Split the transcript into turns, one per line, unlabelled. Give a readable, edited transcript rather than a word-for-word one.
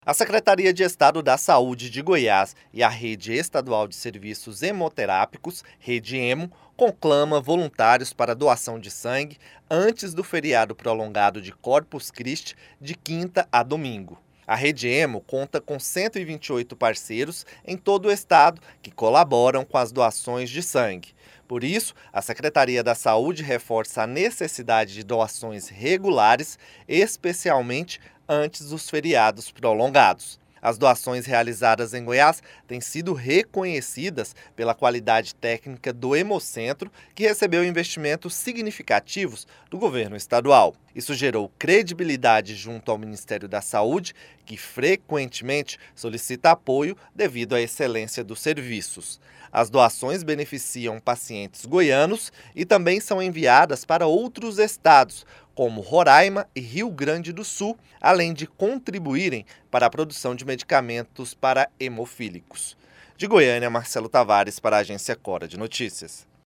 A Secretaria de Estado da Saúde de Goiás e a Rede Estadual de Serviços Hemoterápicos, Rede Hemo, conclama voluntários para doação de sangue antes do feriado prolongado de Corpus Christi, de quinta a domingo. A Rede Hemo conta com 128 parceiros em todo o estado que colaboram com as doações de sangue. Por isso, a Secretaria da Saúde reforça a necessidade de doações regulares, especialmente antes dos feriados prolongados. As doações realizadas em Goiás têm sido reconhecidas pela qualidade técnica do Hemocentro, que recebeu investimentos significativos do governo estadual. Isso gerou credibilidade junto ao Ministério da Saúde, que frequentemente solicita apoio devido à excelência dos serviços. As doações beneficiam pacientes goianos e também são enviadas para outros estados, como Roraima e Rio Grande do Sul, além de contribuírem para a produção de medicamentos para hemofílicos. De Goiânia, Marcelo Tavares para a Agência Cora de Notícias.